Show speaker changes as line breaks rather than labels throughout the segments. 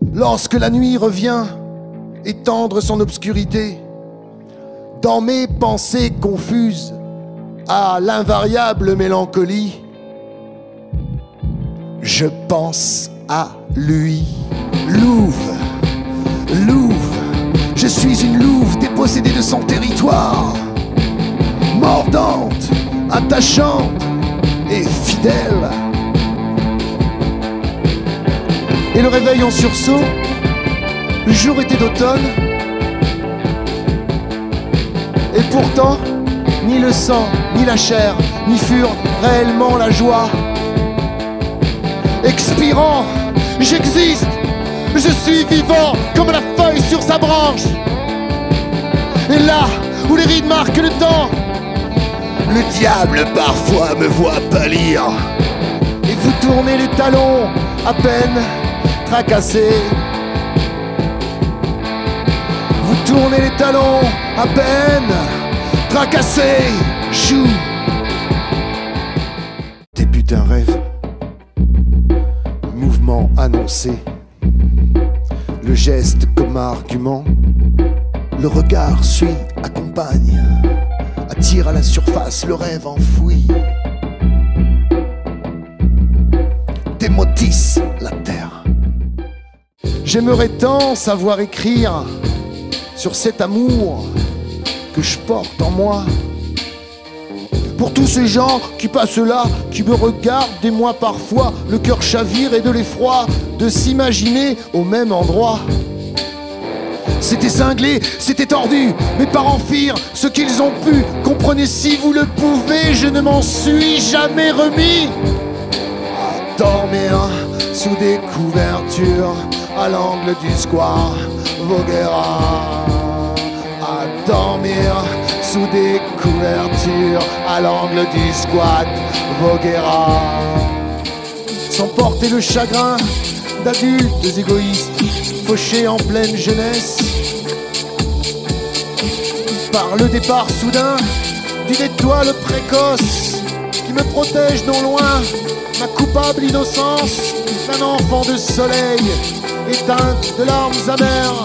Lorsque la nuit revient étendre son obscurité, dans mes pensées confuses à l'invariable mélancolie, je pense à lui. Louve, louve, je suis une louve dépossédée de son territoire, mordante, attachante et fidèle. Et le réveil en sursaut, le jour était d'automne, et pourtant, ni le sang, ni la chair, n'y furent réellement la joie. Expirant, j'existe, je suis vivant comme la feuille sur sa branche. Et là où les rides marquent le temps, le diable parfois me voit pâlir. Et vous tournez les talons à peine tracassés. Vous tournez les talons à peine tracassés. Chou. Débute un rêve, mouvement annoncé, le geste comme argument, le regard suit, accompagne, attire à la surface le rêve enfoui, démotisse la terre. J'aimerais tant savoir écrire sur cet amour que je porte en moi. Pour tous ces gens qui passent là, qui me regardent et moi parfois, le cœur chavire et de l'effroi de s'imaginer au même endroit. C'était cinglé, c'était tordu, mes parents firent ce qu'ils ont pu. Comprenez si vous le pouvez, je ne m'en suis jamais remis. À dormir sous des couvertures à l'angle du square Vaugirard. À dormir sous des couvertures à l'angle du squat Vaugirard. Sans porter le chagrin d'adultes égoïstes fauchés en pleine jeunesse par le départ soudain d'une étoile précoce qui me protège non loin ma coupable innocence d'un enfant de soleil éteinte de larmes amères.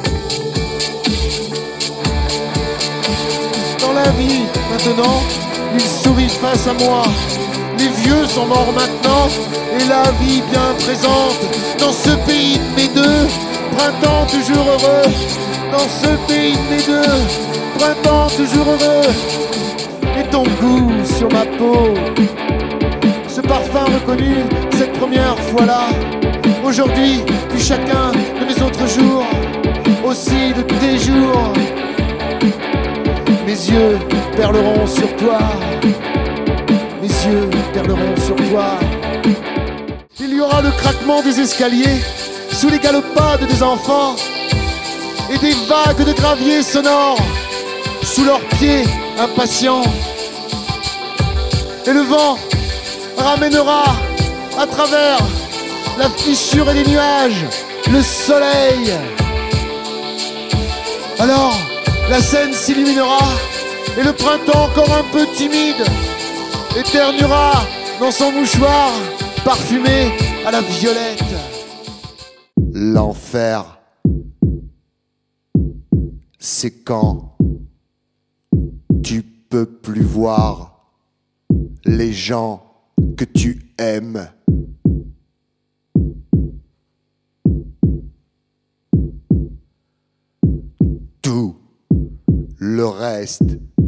Dans la vie maintenant, il sourit face à moi. Les vieux sont morts maintenant et la vie bien présente dans ce pays de mes deux. Printemps toujours heureux, dans ce pays de mes deux. Printemps toujours heureux, et ton goût sur ma peau. Ce parfum reconnu, cette première fois-là. Aujourd'hui, puis chacun de mes autres jours, aussi de tes jours. Mes yeux perleront sur toi, mes yeux perleront sur toi. Il y aura le craquement des escaliers sous les galopades des enfants et des vagues de gravier sonores sous leurs pieds impatients. Et le vent ramènera à travers la fissure et les nuages le soleil. Alors la scène s'illuminera et le printemps encore un peu timide éternuera dans son mouchoir parfumé à la violette. L'enfer, c'est quand tu peux plus voir les gens que tu aimes. Tout le reste,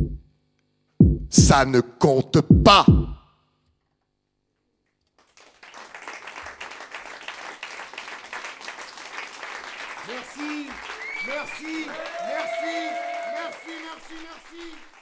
ça ne compte pas. Merci, merci, merci, merci, merci, merci.